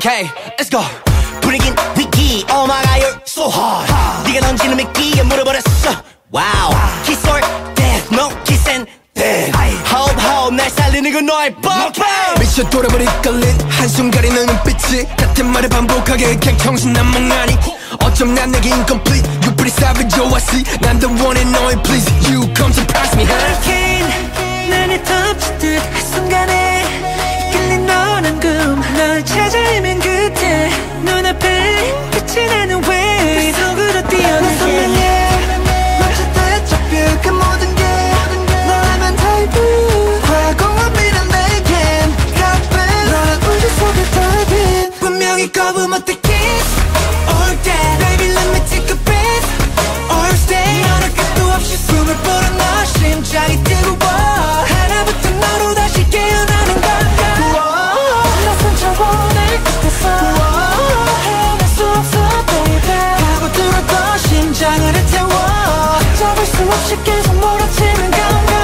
Okay, let's go. 분위긴 위기. Oh my god, you're so hard. 네가 던지는 미끼에 물어버렸어. Wow. Kiss or death, no kiss and death. Hope hope 날 살리는 건 너의 법. 미쳐 돌아버릴 걸린 한순간이는 눈빛이 같은 말을 반복하게 그냥 정신난몽 아니 어쩜 난 내게 incomplete You pretty savage, oh I see 난 the one and only please You come surprise me Hurricane 나를 덮치듯 한순간에 끌린 너란 꿈널 찾아 헤맨 끝에 눈앞에 빛이 나는 wave 그 속으로 뛰어들게 멈췄다 잡혀 그 모든 게 너라면 타입은 과거와 미래 내겐 가쁜 너란 우주 속에 답인 분명히 거부못해 kiss or death Baby let me take a breath or stay 너를 끝도 없이 숨을 불어 너 심장이 뜨거워 하나부터 너로 다시 깨어나는 건가 낯선 차원의 끝에서 헤어날 수 없어 baby 파고들었던 심장을 태워 잡을 수 없이 계속 몰아치는 건가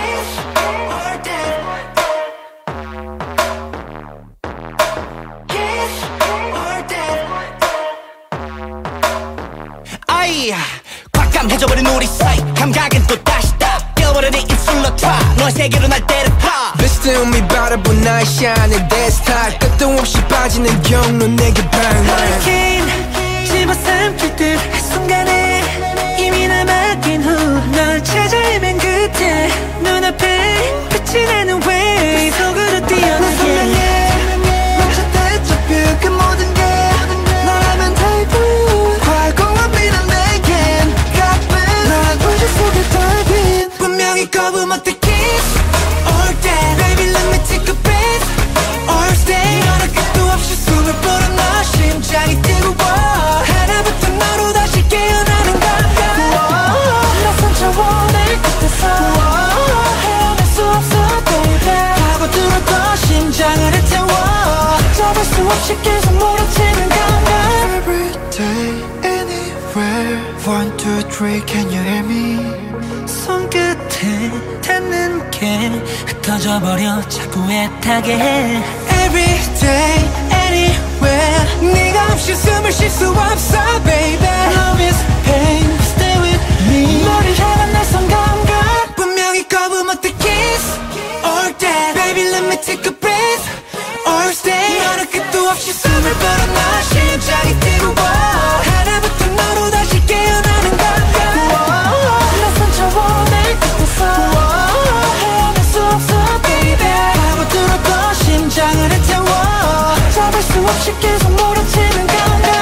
아이 꽉감해져버린 우리 사이 감각은 또 다시 다 깨어버려 네 입술로 try 너의 세계로 날 데려가 비스듬히 바라본 나의 shining desktop 끝도 없이 빠지는 경로 내게 방황 Hurricane 집어삼킬 듯 한순간에 이미 날 맡긴 후 널 찾아 헤맨 끝에 눈앞에 빛이 나는 wave 그 속으로 뛰어들게 멈췄다 잡혀 그 모든 게 너라면 타입은 과거와 미래 내겐 가쁜 너란 우주 속에 답인 분명히 거부 못해 kiss or death Baby let me take a breath or stay 너를 끝도 없이 숨을 불어 너 심장이 뜨거워 하나부터 너로 다시 깨어나는 건가 낯선 차원의 끝에서 헤어날 수 없어 baby 파고들었던 심장을 태워 잡을 수 없이 계속 몰아치는 건가 Every day, anywhere 1, 2, 3, can you hear me? 손끝에 닿는 게 흩어져 버려 자꾸 애타게 해 Every day, anywhere 네가 없이 숨을 쉴 수 없어 baby Love is pain, stay with me 너를 향한 낯선 감각 분명히 거부 못해 kiss or death Baby let me take a breath or stay 너를 끝도 없이 숨을 불어 너 심장이 뜨거워 하나부터 너로 다시 깨어나는 건가 낯선 차원의 끝에서 헤어날 수 없어 baby 파고들었던 심장을 태워 잡을 수 없이 계속 몰아치는 건가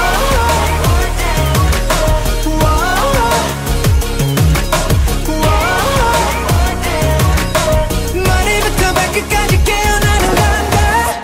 머리부터 발끝까지 깨어나는 건가